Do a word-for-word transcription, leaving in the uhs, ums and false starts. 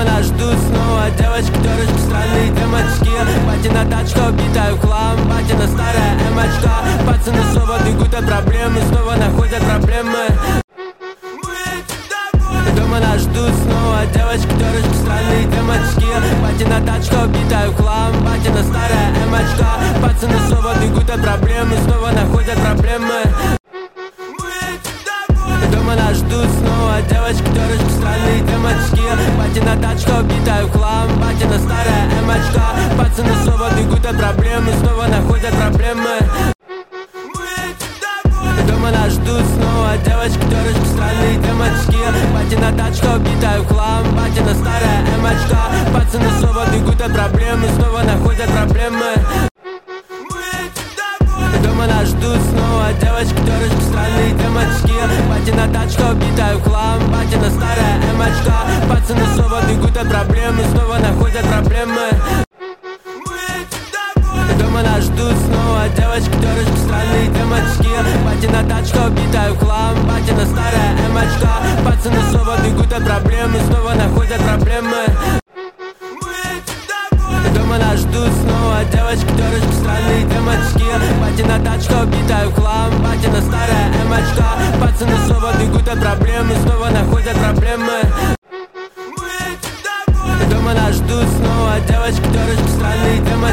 Дома нас ждут снова девочки, дурочки, странные темочки. Батина тачка убитая в хлам, батина старая эмочка. Пацаны снова бегут от проблемы, снова находят проблемы. Дома нас ждут снова девочки, дурочки, странные темочки. Батина тачка убитая в хлам, батина старая эмочка. Пацаны снова бегут от проблемы, снова находят проблемы. Дома нас ждут снова девочки, дурочки, странные темочки. Батина тачка убитая в хлам, батина старая эмочка. Пацаны снова бегут от проблемы, снова находят проблемы. Дома нас ждут снова девочки, дурочки, странные темочки. Батина тачка убитая в хлам, батина старая эмочка. Пацаны снова бегут от проблемы, снова находят проблемы. Дома нас ждут снова девочки, дурочки, странные темочки. Батина тачка убитая в хлам, батина старая эмочка. Пацаны снова бегут от проблемы, снова находят проблемы. Дома нас ждут снова девочки, дурочки, странные темочки. Батина тачка убитая в хлам, батина старая эмочка. Пацаны снова бегут от проблемы, снова находят проблемы. Дома нас ждут снова девочки, дурочки, странные темочки. Батина тачка убитая в хлам, батина старая эмочка. Пацаны снова бегут от проблемы, снова находят проблемы.